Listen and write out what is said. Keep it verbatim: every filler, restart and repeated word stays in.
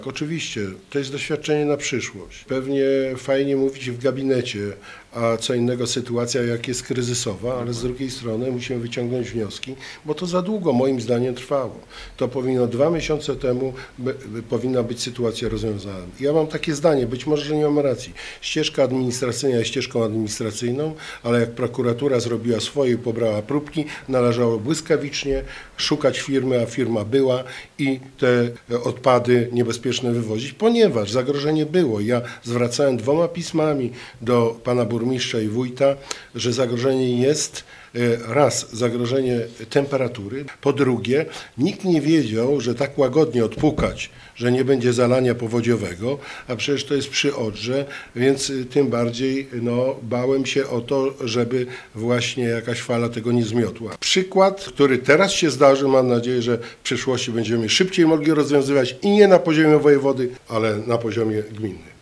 Oczywiście, to jest doświadczenie na przyszłość. Pewnie fajnie mówić w gabinecie, a co innego sytuacja jak jest kryzysowa, ale z drugiej strony musimy wyciągnąć wnioski, bo to za długo moim zdaniem trwało. To powinno dwa miesiące temu by, by, powinna być sytuacja rozwiązana. Ja mam takie zdanie, być może, że nie mam racji. Ścieżka administracyjna jest ścieżką administracyjną, ale jak prokuratura zrobiła swoje i pobrała próbki, należało błyskawicznie szukać firmy, a firma była i te odpady niebezpieczne wywozić, ponieważ zagrożenie było. Ja zwracałem dwoma pismami do pana burmistrza i wójta, że zagrożenie jest, raz, zagrożenie temperatury, po drugie, nikt nie wiedział, że tak łagodnie odpukać, że nie będzie zalania powodziowego, a przecież to jest przy Odrze, więc tym bardziej no, bałem się o to, żeby właśnie jakaś fala tego nie zmiotła. Przykład, który teraz się zdarzy, mam nadzieję, że w przyszłości będziemy szybciej mogli rozwiązywać i nie na poziomie wojewody, ale na poziomie gminy.